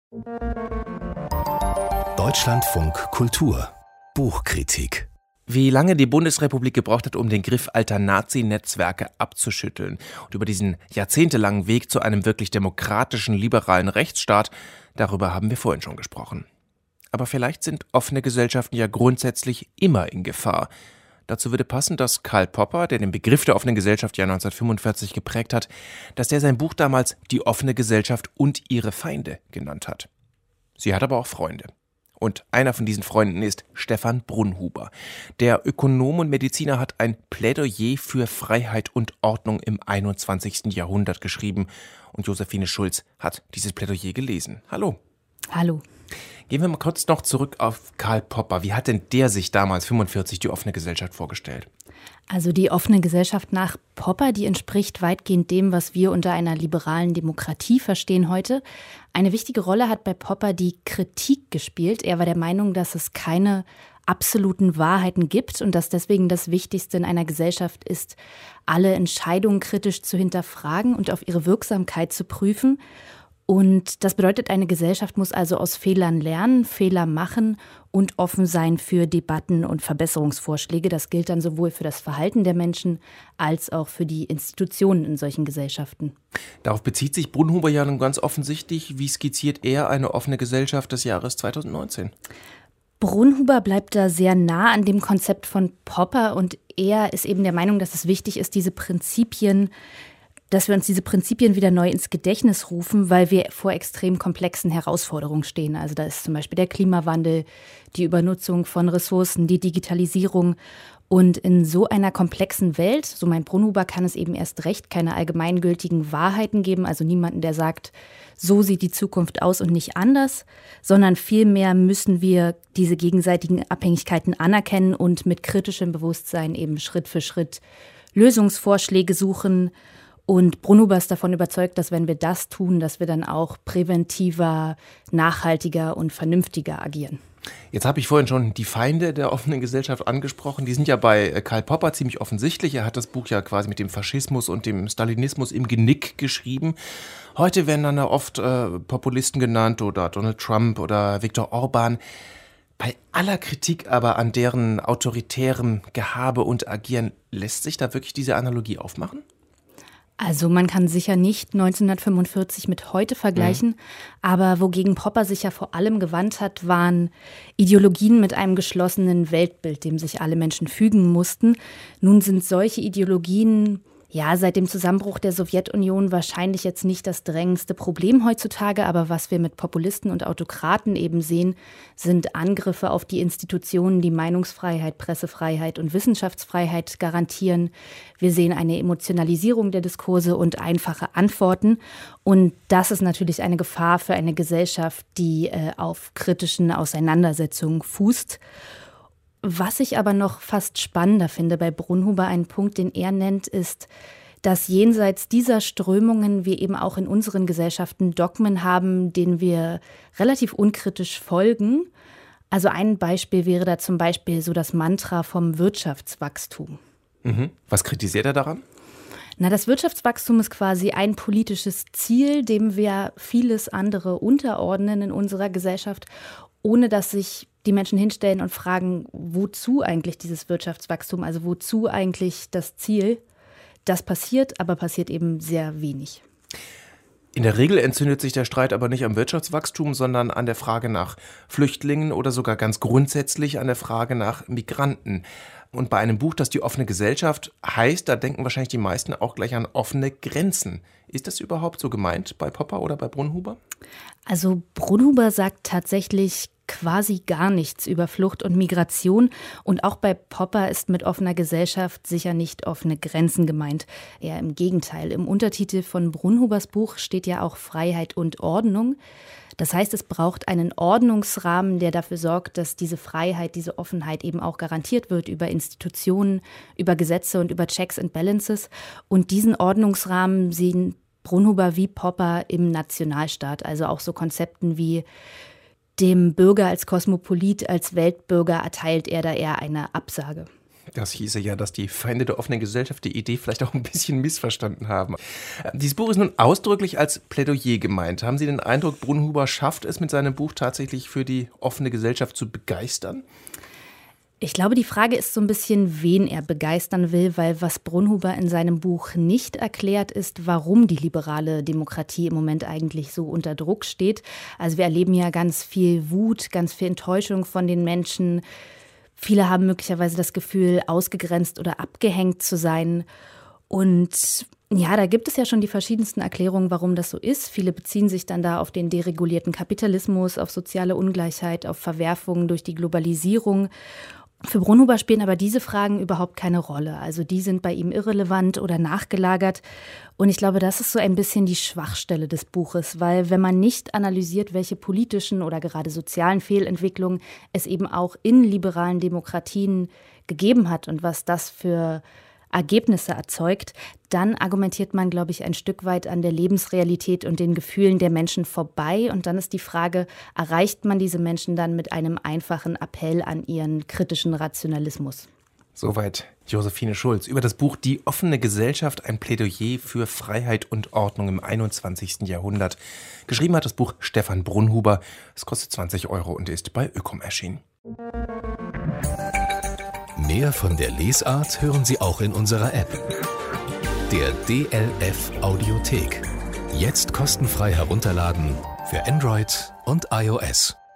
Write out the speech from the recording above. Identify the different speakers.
Speaker 1: Deutschlandfunk Kultur Buchkritik.
Speaker 2: Wie lange die Bundesrepublik gebraucht hat, um den Griff alter Nazi-Netzwerke abzuschütteln. Und über diesen jahrzehntelangen Weg zu einem wirklich demokratischen, liberalen Rechtsstaat, darüber haben wir vorhin schon gesprochen. Aber vielleicht sind offene Gesellschaften ja grundsätzlich immer in Gefahr. Dazu würde passen, dass Karl Popper, der den Begriff der offenen Gesellschaft ja 1945 geprägt hat, dass der sein Buch damals Die offene Gesellschaft und ihre Feinde genannt hat. Sie hat aber auch Freunde. Und einer von diesen Freunden ist Stefan Brunnhuber. Der Ökonom und Mediziner hat ein Plädoyer für Freiheit und Ordnung im 21. Jahrhundert geschrieben. Und Josephine Schulz hat dieses Plädoyer gelesen. Hallo.
Speaker 3: Hallo.
Speaker 2: Gehen wir mal kurz noch zurück auf Karl Popper. Wie hat denn der sich damals 1945 die offene Gesellschaft vorgestellt?
Speaker 3: Also die offene Gesellschaft nach Popper, die entspricht weitgehend dem, was wir unter einer liberalen Demokratie verstehen heute. Eine wichtige Rolle hat bei Popper die Kritik gespielt. Er war der Meinung, dass es keine absoluten Wahrheiten gibt und dass deswegen das Wichtigste in einer Gesellschaft ist, alle Entscheidungen kritisch zu hinterfragen und auf ihre Wirksamkeit zu prüfen. Und das bedeutet, eine Gesellschaft muss also aus Fehlern lernen, Fehler machen und offen sein für Debatten und Verbesserungsvorschläge. Das gilt dann sowohl für das Verhalten der Menschen als auch für die Institutionen in solchen Gesellschaften.
Speaker 2: Darauf bezieht sich Brunnhuber ja nun ganz offensichtlich. Wie skizziert er eine offene Gesellschaft des Jahres 2019?
Speaker 3: Brunnhuber bleibt da sehr nah an dem Konzept von Popper und er ist eben der Meinung, dass es wichtig ist, dass wir uns diese Prinzipien wieder neu ins Gedächtnis rufen, weil wir vor extrem komplexen Herausforderungen stehen. Also da ist zum Beispiel der Klimawandel, die Übernutzung von Ressourcen, die Digitalisierung. Und in so einer komplexen Welt, so meint Brunnhuber, kann es eben erst recht keine allgemeingültigen Wahrheiten geben, also niemanden, der sagt, so sieht die Zukunft aus und nicht anders, sondern vielmehr müssen wir diese gegenseitigen Abhängigkeiten anerkennen und mit kritischem Bewusstsein eben Schritt für Schritt Lösungsvorschläge suchen. Und Brunnhuber ist davon überzeugt, dass wenn wir das tun, dass wir dann auch präventiver, nachhaltiger und vernünftiger agieren.
Speaker 2: Jetzt habe ich vorhin schon die Feinde der offenen Gesellschaft angesprochen. Die sind ja bei Karl Popper ziemlich offensichtlich. Er hat das Buch ja quasi mit dem Faschismus und dem Stalinismus im Genick geschrieben. Heute werden dann oft Populisten genannt oder Donald Trump oder Viktor Orban. Bei aller Kritik aber an deren autoritärem Gehabe und Agieren, lässt sich da wirklich diese Analogie aufmachen?
Speaker 3: Also man kann sicher nicht 1945 mit heute vergleichen, aber wogegen Popper sich ja vor allem gewandt hat, waren Ideologien mit einem geschlossenen Weltbild, dem sich alle Menschen fügen mussten. Nun sind solche Ideologien seit dem Zusammenbruch der Sowjetunion wahrscheinlich jetzt nicht das drängendste Problem heutzutage, aber was wir mit Populisten und Autokraten eben sehen, sind Angriffe auf die Institutionen, die Meinungsfreiheit, Pressefreiheit und Wissenschaftsfreiheit garantieren. Wir sehen eine Emotionalisierung der Diskurse und einfache Antworten. Und das ist natürlich eine Gefahr für eine Gesellschaft, die auf kritischen Auseinandersetzungen fußt. Was ich aber noch fast spannender finde bei Brunnhuber, ein Punkt, den er nennt, ist, dass jenseits dieser Strömungen wir eben auch in unseren Gesellschaften Dogmen haben, denen wir relativ unkritisch folgen. Also ein Beispiel wäre da zum Beispiel so das Mantra vom Wirtschaftswachstum.
Speaker 2: Was kritisiert er daran?
Speaker 3: Das Wirtschaftswachstum ist quasi ein politisches Ziel, dem wir vieles andere unterordnen in unserer Gesellschaft, ohne dass sich die Menschen hinstellen und fragen, wozu eigentlich dieses Wirtschaftswachstum, also wozu eigentlich das Ziel. Das passiert, aber passiert eben sehr wenig.
Speaker 2: In der Regel entzündet sich der Streit aber nicht am Wirtschaftswachstum, sondern an der Frage nach Flüchtlingen oder sogar ganz grundsätzlich an der Frage nach Migranten. Und bei einem Buch, das die offene Gesellschaft heißt, da denken wahrscheinlich die meisten auch gleich an offene Grenzen. Ist das überhaupt so gemeint bei Popper oder bei Brunnhuber?
Speaker 3: Also Brunnhuber sagt tatsächlich quasi gar nichts über Flucht und Migration. Und auch bei Popper ist mit offener Gesellschaft sicher nicht offene Grenzen gemeint. Eher im Gegenteil. Im Untertitel von Brunnhubers Buch steht ja auch Freiheit und Ordnung. Das heißt, es braucht einen Ordnungsrahmen, der dafür sorgt, dass diese Freiheit, diese Offenheit eben auch garantiert wird über Institutionen, über Gesetze und über Checks and Balances. Und diesen Ordnungsrahmen sehen Brunnhuber wie Popper im Nationalstaat, also auch so Konzepten wie dem Bürger als Kosmopolit, als Weltbürger erteilt er da eher eine Absage.
Speaker 2: Das hieße ja, dass die Feinde der offenen Gesellschaft die Idee vielleicht auch ein bisschen missverstanden haben. Dieses Buch ist nun ausdrücklich als Plädoyer gemeint. Haben Sie den Eindruck, Brunhuber schafft es mit seinem Buch tatsächlich für die offene Gesellschaft zu begeistern?
Speaker 3: Ich glaube, die Frage ist so ein bisschen, wen er begeistern will, weil was Brunhuber in seinem Buch nicht erklärt, ist, warum die liberale Demokratie im Moment eigentlich so unter Druck steht. Also wir erleben ja ganz viel Wut, ganz viel Enttäuschung von den Menschen. Viele haben möglicherweise das Gefühl, ausgegrenzt oder abgehängt zu sein. Und ja, da gibt es ja schon die verschiedensten Erklärungen, warum das so ist. Viele beziehen sich dann da auf den deregulierten Kapitalismus, auf soziale Ungleichheit, auf Verwerfungen durch die Globalisierung. Für Brunhuber spielen aber diese Fragen überhaupt keine Rolle. Also die sind bei ihm irrelevant oder nachgelagert. Und ich glaube, das ist so ein bisschen die Schwachstelle des Buches, weil wenn man nicht analysiert, welche politischen oder gerade sozialen Fehlentwicklungen es eben auch in liberalen Demokratien gegeben hat und was das für Ergebnisse erzeugt, dann argumentiert man, glaube ich, ein Stück weit an der Lebensrealität und den Gefühlen der Menschen vorbei. Und dann ist die Frage, erreicht man diese Menschen dann mit einem einfachen Appell an ihren kritischen Rationalismus?
Speaker 2: Soweit Josephine Schulz über das Buch Die offene Gesellschaft, ein Plädoyer für Freiheit und Ordnung im 21. Jahrhundert. Geschrieben hat das Buch Stefan Brunhuber. Es kostet 20 € und ist bei Ökom erschienen.
Speaker 1: Mehr von der Lesart hören Sie auch in unserer App. Der DLF Audiothek. Jetzt kostenfrei herunterladen für Android und iOS.